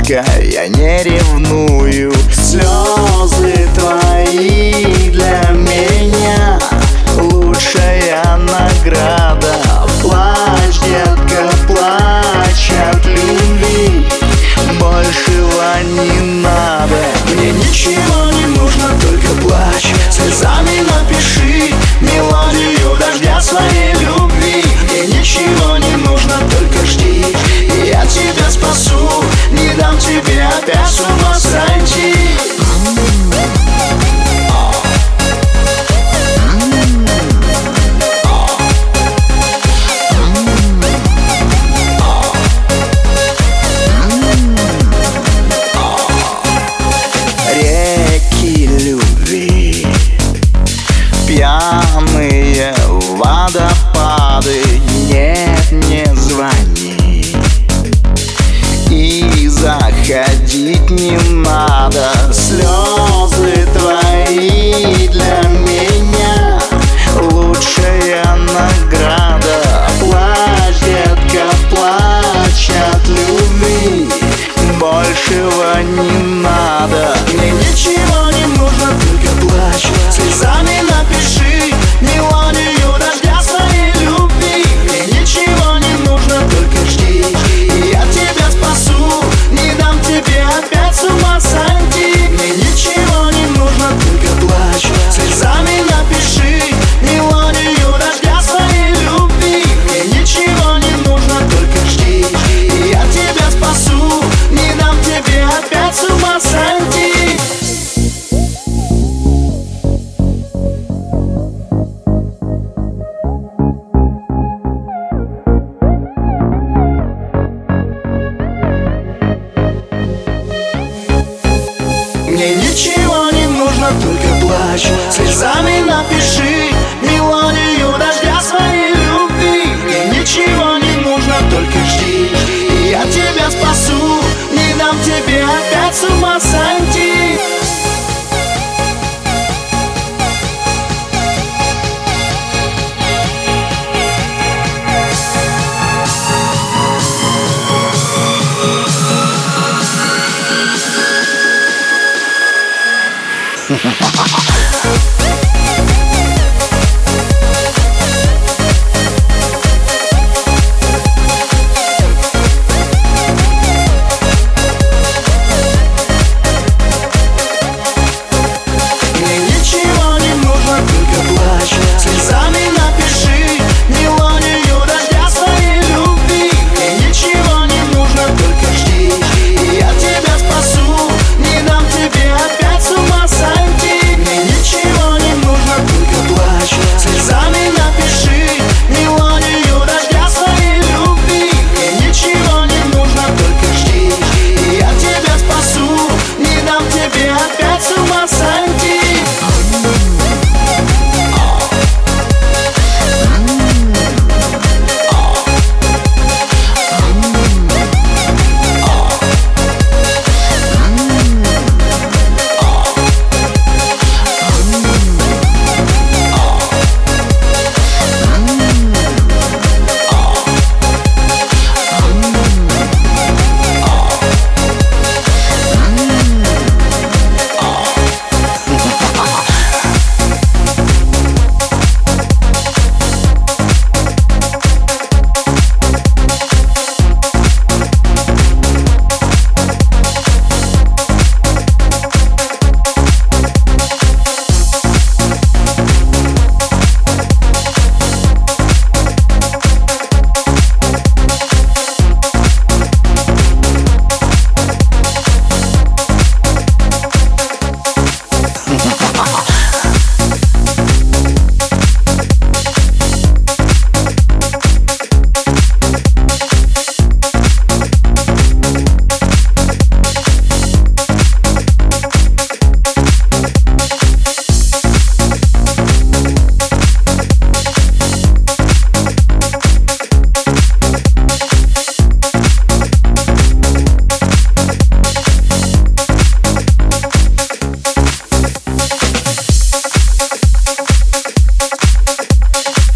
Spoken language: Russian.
детка, я не ревную. Слезы твои для меня лучшая награда. Плачь, детка, плачь от любви, большего не надо. Мне ничего не нужно, только плачь. Слезами напиши мелодию дождя своей любви. Мне ничего не нужно, только жди, и я тебя спасу. Не дам тебе опять с ума сойти. Реки любви, пьяные водопады. Нет, не звони, и заходить не надо. Слезы твои для меня лучшая награда. Плачь, детка, плачь от любви, большего не надо. Мне ничего не нужно, только плачь. Слезами напиши мелодию дождя своей любви. Мне ничего не нужно, только жди, и я тебя спасу. Не дам тебе опять с ума сойти. Мне ничего не нужно, только плачь. Слезами напиши мелодию дождя своей любви. Мне ничего не нужно, только жди, и я тебя спасу. Не дам тебе опять с ума сойти. Мне ничего не нужно, только плачь. Слезами напиши мелодию дождя своей любви. Мне ничего не нужно, только жди, и я тебя спасу. Не дам тебе опять с ума сойти. Ha ha ha ha!